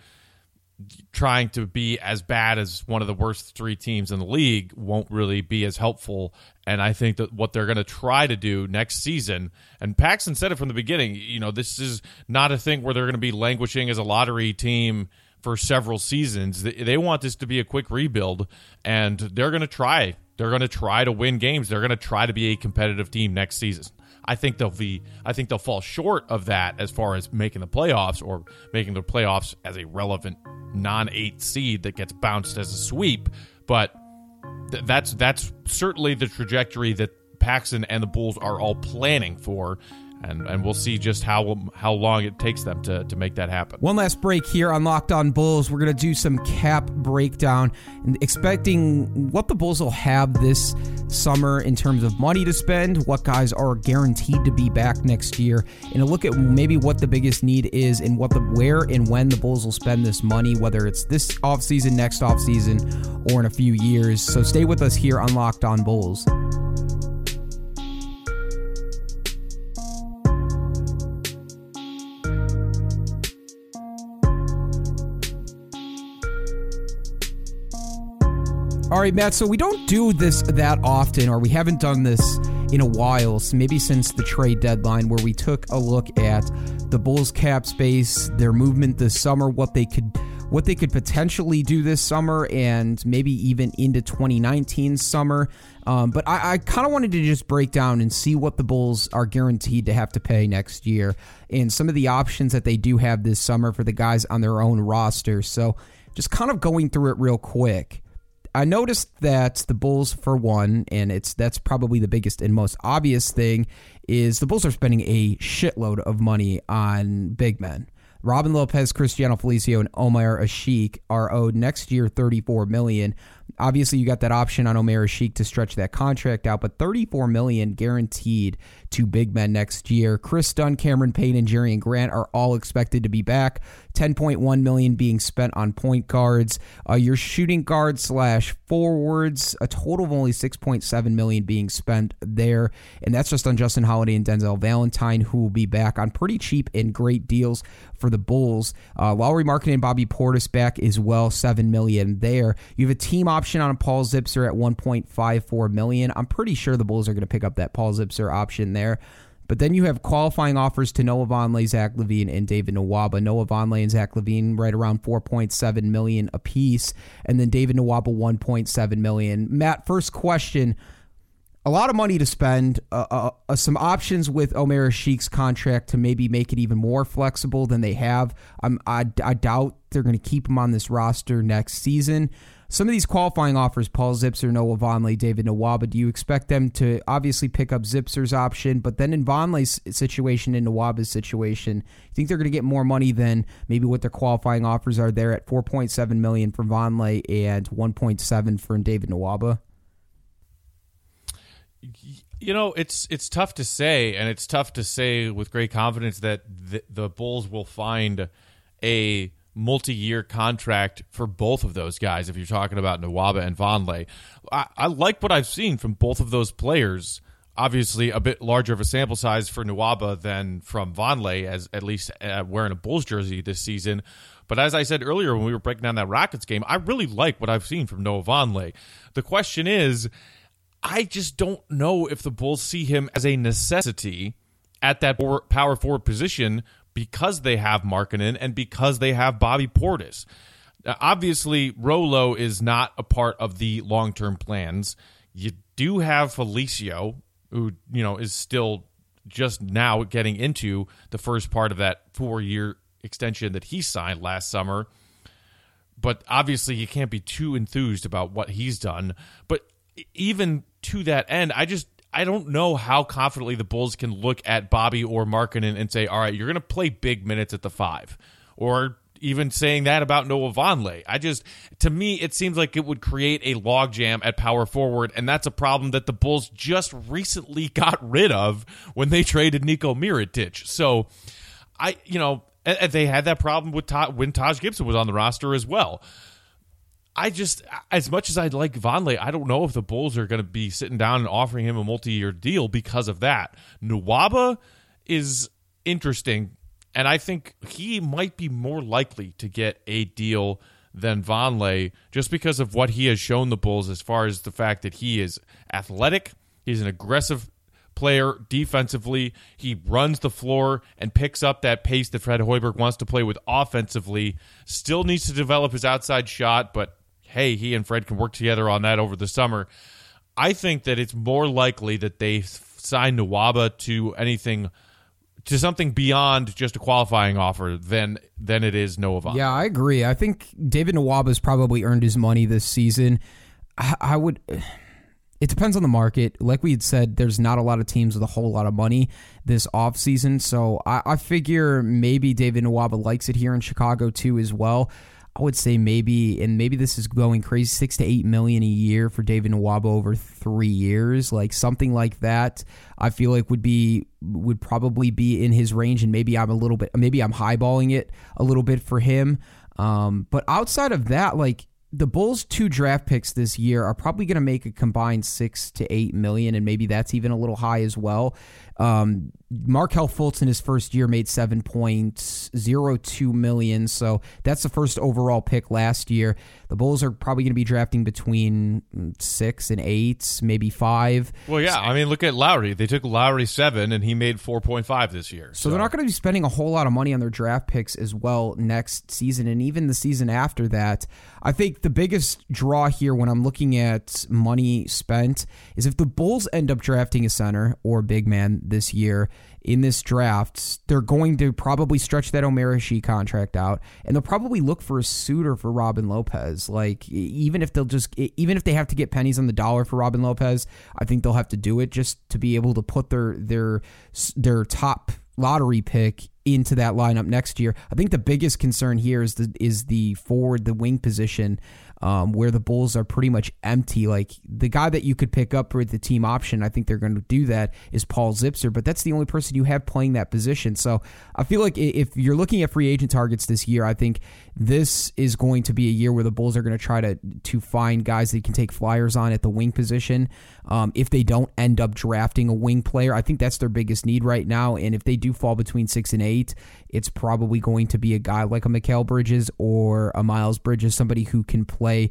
trying to be as bad as one of the worst three teams in the league won't really be as helpful. And I think that what they're going to try to do next season, and Paxson said it from the beginning, you know, this is not a thing where they're going to be languishing as a lottery team for several seasons. They want this to be a quick rebuild, and they're going to try. They're going to try to win games. They're going to try to be a competitive team next season. I think they'll be. I think they'll fall short of that as far as making the playoffs or making the playoffs as a relevant non-eight seed that gets bounced as a sweep. But th- that's that's certainly the trajectory that Paxson and the Bulls are all planning for. And and we'll see just how how long it takes them to, to make that happen. One last break here on Locked On Bulls. We're going to do some cap breakdown and expecting what the Bulls will have this summer in terms of money to spend, what guys are guaranteed to be back next year, and a look at maybe what the biggest need is and what the where and when the Bulls will spend this money, whether it's this offseason, next offseason, or in a few years. So stay with us here on Locked On Bulls. All right, Matt, so we don't do this that often, or we haven't done this in a while, so maybe since the trade deadline, where we took a look at the Bulls cap space, their movement this summer, what they could what they could potentially do this summer, and maybe even into twenty nineteen summer. Um, but I, I kind of wanted to just break down and see what the Bulls are guaranteed to have to pay next year, and some of the options that they do have this summer for the guys on their own roster. So just kind of going through it real quick. I noticed that the Bulls, for one, and it's that's probably the biggest and most obvious thing, is the Bulls are spending a shitload of money on big men. Robin Lopez, Cristiano Felicio, and Omer Asik are owed next year thirty-four million dollars. Obviously, you got that option on Omer Asik to stretch that contract out, but thirty-four million dollars guaranteed to big men next year. Chris Dunn, Cameron Payne, and Jerian Grant are all expected to be back. ten point one million dollars being spent on point guards. Uh, your shooting guard slash forwards, a total of only six point seven million dollars being spent there, and that's just on Justin Holiday and Denzel Valentine, who will be back on pretty cheap and great deals for the Bulls. Uh, Lauri Markkanen and Bobby Portis back as well, seven million dollars there. You have a team option on Paul Zipser at one point five four million dollars. I'm pretty sure the Bulls are going to pick up that Paul Zipser option there. But then you have qualifying offers to Noah Vonleh, Zach LaVine, and David Nwaba. Noah Vonleh and Zach LaVine right around four point seven million dollars apiece, and then David Nwaba one point seven million dollars. Matt, first question. a lot of money to spend, uh, uh, uh, some options with Omer Ashik's contract to maybe make it even more flexible than they have. I'm, I, I doubt they're going to keep him on this roster next season. Some of these qualifying offers, Paul Zipser, Noah Vonleh, David Nwaba, do you expect them to obviously pick up Zipser's option, but then in Vonleh's situation, in Nwaba's situation, you think they're going to get more money than maybe what their qualifying offers are there at four point seven million dollars for Vonleh and one point seven for David Nwaba? You know, it's it's tough to say, and it's tough to say with great confidence that the, the Bulls will find a multi-year contract for both of those guys if you're talking about Nwaba and Vonleh. I, I like what I've seen from both of those players. Obviously, a bit larger of a sample size for Nwaba than from Vonleh, as at least uh, wearing a Bulls jersey this season. But as I said earlier when we were breaking down that Rockets game, I really like what I've seen from Noah Vonleh. The question is, I just don't know if the Bulls see him as a necessity at that power forward position because they have Markkanen and because they have Bobby Portis. Now, obviously, Rolo is not a part of the long-term plans. You do have Felicio, who you know is still just now getting into the first part of that four-year extension that he signed last summer. But obviously, you can't be too enthused about what he's done. But even to that end, I just I don't know how confidently the Bulls can look at Bobby or Markkanen and say, all right, you're going to play big minutes at the five. Or even saying that about Noah Vonleh. I just, to me, it seems like it would create a logjam at power forward, and that's a problem that the Bulls just recently got rid of when they traded Niko Mirotic. So, I, you know, and they had that problem with Taj, when Taj Gibson was on the roster as well. I just, as much as I'd like Vonleh, I don't know if the Bulls are going to be sitting down and offering him a multi-year deal because of that. Nwaba is interesting, and I think he might be more likely to get a deal than Vonleh just because of what he has shown the Bulls as far as the fact that he is athletic, he's an aggressive player defensively, he runs the floor and picks up that pace that Fred Hoiberg wants to play with offensively, still needs to develop his outside shot, but hey, he and Fred can work together on that over the summer. I think that it's more likely that they sign Nwaba to anything, to something beyond just a qualifying offer than than it is Noah Vonleh. Yeah, I agree. I think David Nwaba's probably earned his money this season. I, I would. It depends on the market. Like we had said, there's not a lot of teams with a whole lot of money this offseason, so I, I figure maybe David Nwaba likes it here in Chicago too as well. I would say maybe, and maybe this is going crazy, six to eight million a year for David Nwaba over three years, like something like that. I feel like would be would probably be in his range, and maybe I'm a little bit, maybe I'm highballing it a little bit for him. Um, but outside of that, like the Bulls' two draft picks this year are probably going to make a combined six to eight million, and maybe that's even a little high as well. Um, Markelle Fultz in his first year made seven point zero two million, so that's the first overall pick last year. The Bulls are probably going to be drafting between six and eight, maybe five. Well, yeah, I mean, look at Lowry. They took Lowry seven, and he made four point five this year. So, so they're not going to be spending a whole lot of money on their draft picks as well next season, and even the season after that. I think the biggest draw here when I'm looking at money spent is if the Bulls end up drafting a center or a big man this year in this draft, they're going to probably stretch that Omer Ashik contract out, and they'll probably look for a suitor for Robin Lopez. Like, even if they'll just, even if they have to get pennies on the dollar for Robin Lopez, I think they'll have to do it just to be able to put their their their top lottery pick into that lineup next year. I think the biggest concern here is the is the forward, the wing position, um, where the Bulls are pretty much empty. Like the guy that you could pick up with the team option, I think they're going to do that, is Paul Zipser, but that's the only person you have playing that position. So I feel like if you're looking at free agent targets this year, I think this is going to be a year where the Bulls are going to try to to find guys that can take flyers on at the wing position. Um, if they don't end up drafting a wing player, I think that's their biggest need right now. And if they do fall between six and eight, it's probably going to be a guy like a Mikal Bridges or a Miles Bridges, somebody who can play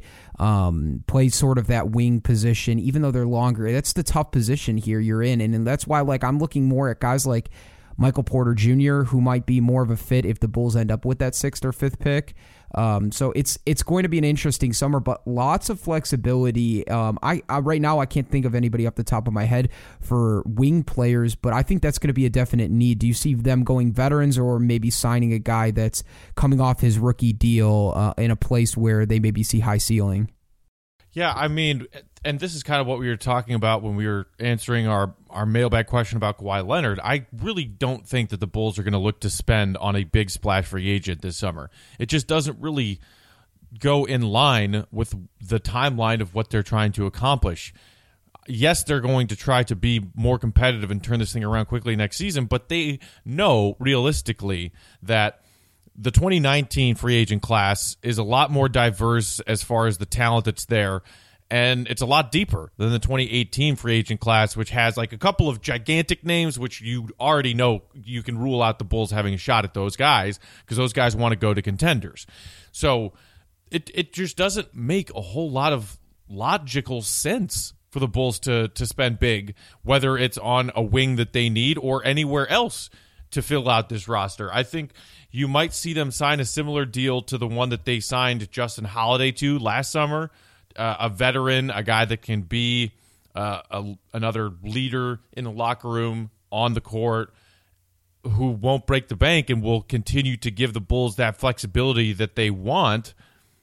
um, play sort of that wing position, even though they're longer. That's the tough position here you're in, and, and that's why like I'm looking more at guys like Michael Porter Junior, who might be more of a fit if the Bulls end up with that sixth or fifth pick. Um, so it's it's going to be an interesting summer, but lots of flexibility. Um, I, I right now I can't think of anybody off the top of my head for wing players, but I think that's going to be a definite need. Do you see them going veterans or maybe signing a guy that's coming off his rookie deal uh, in a place where they maybe see high ceiling? Yeah, I mean, and this is kind of what we were talking about when we were answering our, our mailbag question about Kawhi Leonard. I really don't think that the Bulls are going to look to spend on a big splash free agent this summer. It just doesn't really go in line with the timeline of what they're trying to accomplish. Yes, they're going to try to be more competitive and turn this thing around quickly next season, but they know realistically that the twenty nineteen free agent class is a lot more diverse as far as the talent that's there, and it's a lot deeper than the twenty eighteen free agent class, which has like a couple of gigantic names, which you already know you can rule out the Bulls having a shot at those guys because those guys want to go to contenders. So it it just doesn't make a whole lot of logical sense for the Bulls to to spend big, whether it's on a wing that they need or anywhere else to fill out this roster. I think you might see them sign a similar deal to the one that they signed Justin Holiday to last summer, uh, a veteran, a guy that can be uh, a, another leader in the locker room, on the court, who won't break the bank and will continue to give the Bulls that flexibility that they want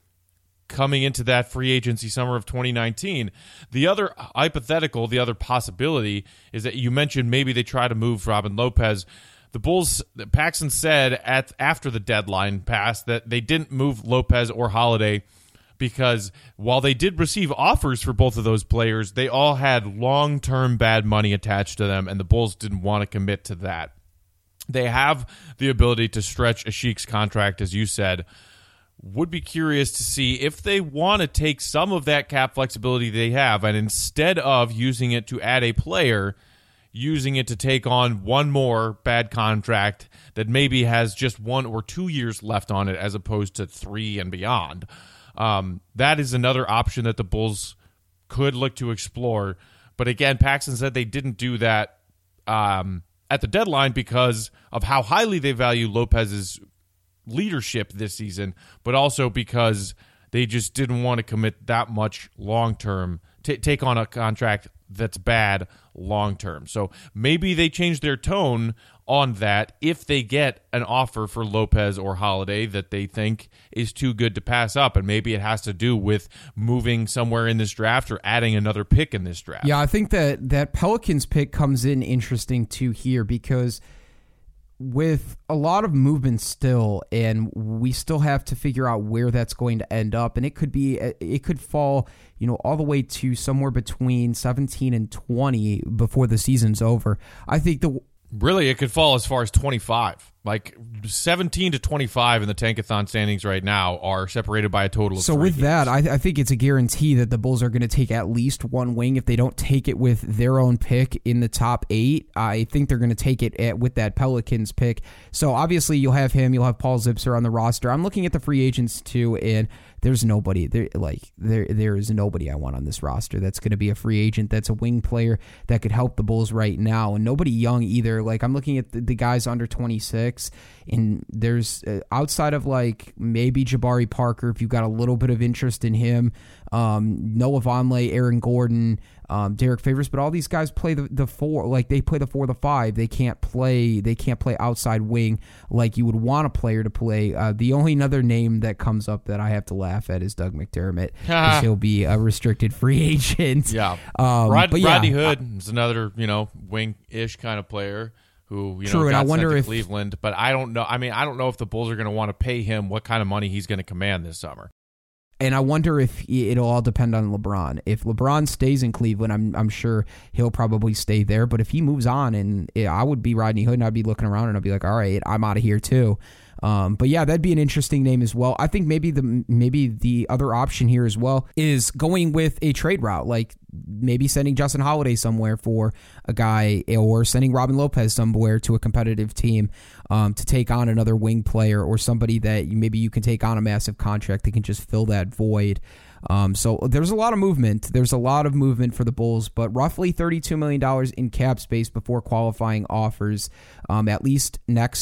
coming into that free agency summer of twenty nineteen. The other hypothetical, the other possibility is that you mentioned maybe they try to move Robin Lopez. The Bulls, Paxson said at after the deadline passed that they didn't move Lopez or Holiday because while they did receive offers for both of those players, they all had long-term bad money attached to them, and the Bulls didn't want to commit to that. They have the ability to stretch Ashik's contract, as you said. Would be curious to see if they want to take some of that cap flexibility they have, and instead of using it to add a player, using it to take on one more bad contract that maybe has just one or two years left on it as opposed to three and beyond. Um, that is another option that the Bulls could look to explore. But again, Paxson said they didn't do that um, at the deadline because of how highly they value Lopez's leadership this season, but also because they just didn't want to commit that much long-term, t- take on a contract that's bad long-term. So maybe they change their tone on that if they get an offer for Lopez or Holiday that they think is too good to pass up, and maybe it has to do with moving somewhere in this draft or adding another pick in this draft. Yeah, I think that that Pelicans pick comes in interesting too here because with a lot of movement still, and we still have to figure out where that's going to end up, and it could be, it could fall, you know, all the way to somewhere between seventeen and twenty before the season's over. I think the really it could fall as far as twenty-five. Like seventeen to twenty-five in the Tankathon standings right now are separated by a total of so three with games. that, I, I think it's a guarantee that the Bulls are going to take at least one wing. If they don't take it with their own pick in the top eight, I think they're going to take it at, with that Pelicans pick. So obviously you'll have him, you'll have Paul Zipser on the roster. I'm looking at the free agents too, and there's nobody there. Like there, there is nobody I want on this roster that's going to be a free agent. That's a wing player that could help the Bulls right now, and nobody young either. Like I'm looking at the, the guys under twenty-six, and there's uh, outside of like maybe Jabari Parker, if you've got a little bit of interest in him, um, Noah Vonleh, Aaron Gordon, um, Derek Favors, but all these guys play the, the four, like they play the four, the five. They can't play. They can't play outside wing like you would want a player to play. Uh, the only another name that comes up that I have to laugh at is Doug McDermott because he'll be a restricted free agent. Yeah, um, Rod, but yeah, Rodney Hood is another you know wing-ish kind of player who you True, know and got I wonder sent to if Cleveland, but I don't know. I mean, I don't know if the Bulls are going to want to pay him what kind of money he's going to command this summer. And I wonder if it'll all depend on LeBron. If LeBron stays in Cleveland, I'm I'm sure he'll probably stay there. But if he moves on, and I would be Rodney Hood, and I'd be looking around, and I'd be like, all right, I'm out of here too. Um, but yeah, that'd be an interesting name as well. I think maybe the maybe the other option here as well is going with a trade route, like maybe sending Justin Holiday somewhere for a guy, or sending Robin Lopez somewhere to a competitive team um, to take on another wing player, or somebody that you, maybe you can take on a massive contract that can just fill that void. Um, so there's a lot of movement. There's a lot of movement for the Bulls, but roughly thirty-two million dollars in cap space before qualifying offers, um, at least next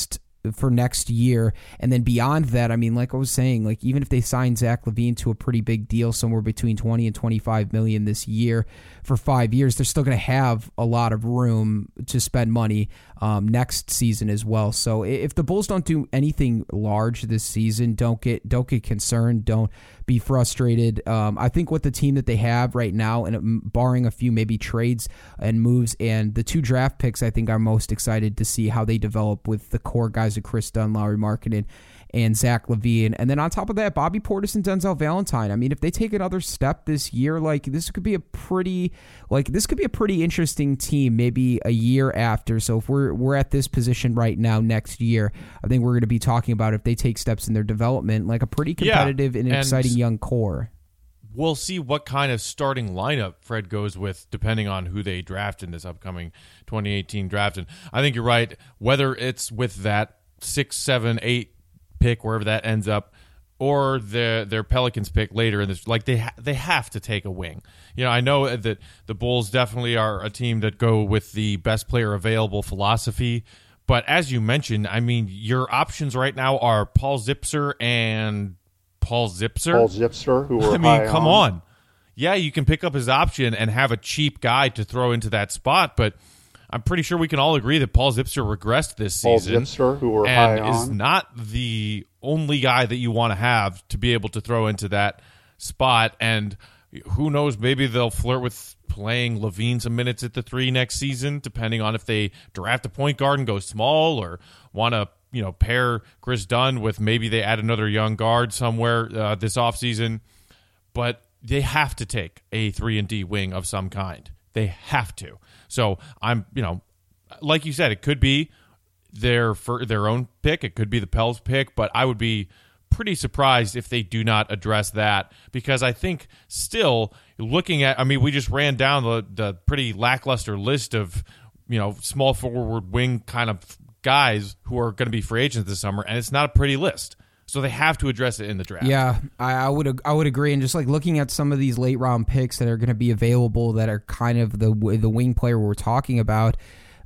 for next year. And then beyond that, I mean, like I was saying, like even if they sign Zach LaVine to a pretty big deal, somewhere between twenty and twenty-five million this year for five years, they're still going to have a lot of room to spend money um, next season as well. So if the Bulls don't do anything large this season, don't get don't get concerned. Don't be frustrated. Um, I think with the team that they have right now, and barring a few maybe trades and moves, and the two draft picks, I think I'm most excited to see how they develop with the core guys of Chris Dunn, Lauri Markkanen, and Zach LaVine. And then on top of that, Bobby Portis and Denzel Valentine. I mean, if they take another step this year, like this could be a pretty, like this could be a pretty interesting team maybe a year after. So if we're we're at this position right now next year, I think we're going to be talking about if they take steps in their development, like a pretty competitive yeah, and, and exciting young core. We'll see what kind of starting lineup Fred goes with depending on who they draft in this upcoming twenty eighteen draft. And I think you're right, whether it's with that six, seven, eight pick, wherever that ends up, or their their Pelicans pick later in this, like they ha- they have to take a wing. You know, I know that the Bulls definitely are a team that go with the best player available philosophy, but as you mentioned, I mean, your options right now are Paul Zipser and Paul Zipser. Paul Zipser, who were I mean, high come on. on. Yeah, you can pick up his option and have a cheap guy to throw into that spot, but I'm pretty sure we can all agree that Paul Zipser regressed this Paul season. Zipser, who were and high is on. not the only guy that you want to have to be able to throw into that spot. And who knows, maybe they'll flirt with playing LaVine some minutes at the three next season, depending on if they draft a point guard and go small, or want to, you know, pair Chris Dunn with maybe they add another young guard somewhere uh, this offseason. But they have to take a three and D wing of some kind. They have to. So I'm, you know, like you said, it could be their for their own pick. It could be the Pels pick, but I would be pretty surprised if they do not address that, because I think still looking at, I mean, we just ran down the, the pretty lackluster list of, you know, small forward wing kind of guys who are going to be free agents this summer, and it's not a pretty list. So they have to address it in the draft. Yeah, I, I would I would agree. And just like looking at some of these late round picks that are going to be available that are kind of the the wing player we're talking about,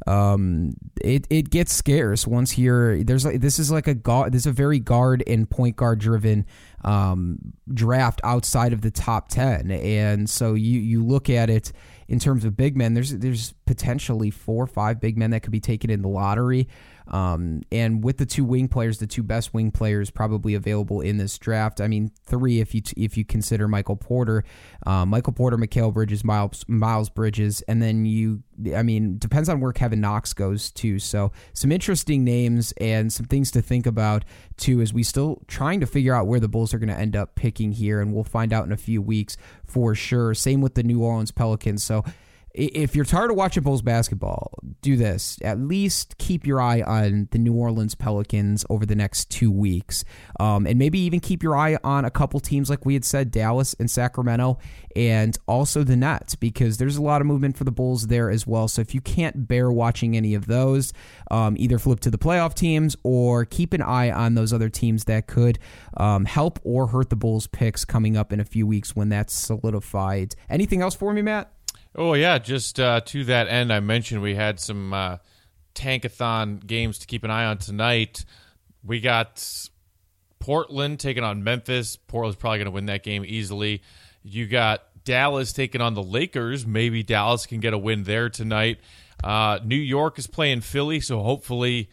um, it it gets scarce once you're there's like this is like a guard. This is a very guard and point guard driven um, draft outside of the top ten, and so you you look at it in terms of big men. There's there's potentially four or five big men that could be taken in the lottery. Um, and with the two wing players, the two best wing players probably available in this draft. I mean, three if you if you consider Michael Porter, uh, Michael Porter, Mikal Bridges, Miles Miles Bridges, and then you. I mean, depends on where Kevin Knox goes too. So some interesting names and some things to think about too, as we still trying to figure out where the Bulls are going to end up picking here, and we'll find out in a few weeks for sure. Same with the New Orleans Pelicans. So if you're tired of watching Bulls basketball, do this. At least keep your eye on the New Orleans Pelicans over the next two weeks. Um, and maybe even keep your eye on a couple teams like we had said, Dallas and Sacramento, and also the Nets, because there's a lot of movement for the Bulls there as well. So if you can't bear watching any of those, um, either flip to the playoff teams or keep an eye on those other teams that could um, help or hurt the Bulls picks coming up in a few weeks when that's solidified. Anything else for me, Matt? Oh, yeah, just uh, to that end, I mentioned we had some uh, Tankathon games to keep an eye on tonight. We got Portland taking on Memphis. Portland's probably going to win that game easily. You got Dallas taking on the Lakers. Maybe Dallas can get a win there tonight. Uh, New York is playing Philly, so hopefully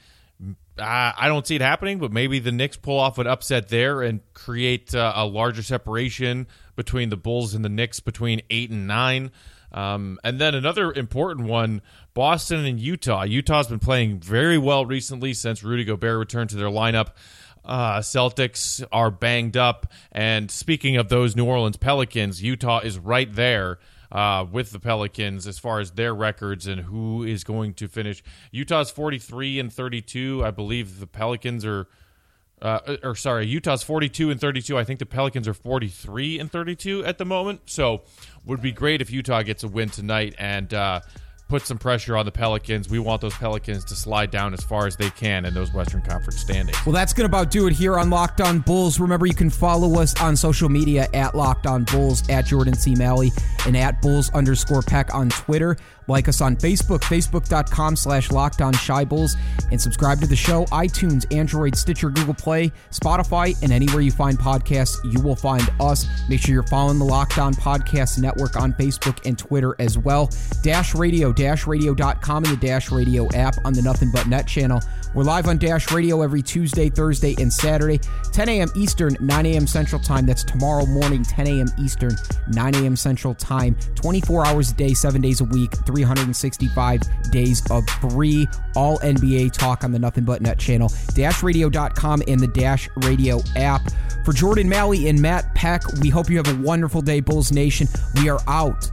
uh, I don't see it happening, but maybe the Knicks pull off an upset there and create uh, a larger separation between the Bulls and the Knicks between eight and nine. Um, and then another important one, Boston and Utah. Utah's been playing very well recently since Rudy Gobert returned to their lineup. Uh, Celtics are banged up. And speaking of those New Orleans Pelicans, Utah is right there uh, with the Pelicans as far as their records and who is going to finish. Utah's forty-three and thirty-two. I believe the Pelicans are Uh, or sorry, Utah's forty-two and thirty-two. I think the Pelicans are forty-three and thirty-two at the moment. So would be great if Utah gets a win tonight and uh, put some pressure on the Pelicans. We want those Pelicans to slide down as far as they can in those Western Conference standings. Well, that's going to about do it here on Locked On Bulls. Remember, you can follow us on social media at Locked On Bulls, at Jordan C. Malley, and at Bulls underscore Peck on Twitter. Like us on Facebook, facebook.com slash Locked On Chi Bulls, and subscribe to the show, iTunes, Android, Stitcher, Google Play, Spotify, and anywhere you find podcasts, you will find us. Make sure you're following the Locked On Podcast Network on Facebook and Twitter as well. Dash Radio, dash radio dot com, and the Dash Radio app on the Nothing But Net channel. We're live on Dash Radio every Tuesday, Thursday, and Saturday, ten a.m. Eastern, nine a.m. Central Time. That's tomorrow morning, ten a.m. Eastern, nine a.m. Central Time. twenty-four hours a day, seven days a week, three hundred sixty-five days of free all N B A talk on the Nothing But Net channel, dash radio dot com, and the Dash Radio app. For Jordan Malley and Matt Peck, we hope you have a wonderful day, Bulls Nation. We are out.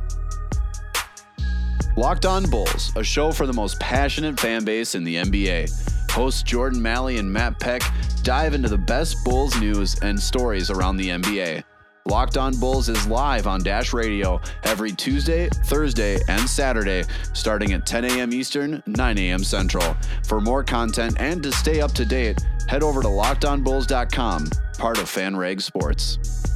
Locked On Bulls, a show for the most passionate fan base in the N B A. Hosts Jordan Malley and Matt Peck dive into the best Bulls news and stories around the N B A. Locked On Bulls is live on Dash Radio every Tuesday, Thursday, and Saturday, starting at ten a.m. Eastern, nine a.m. Central. For more content and to stay up to date, head over to locked on bulls dot com, part of FanRag Sports.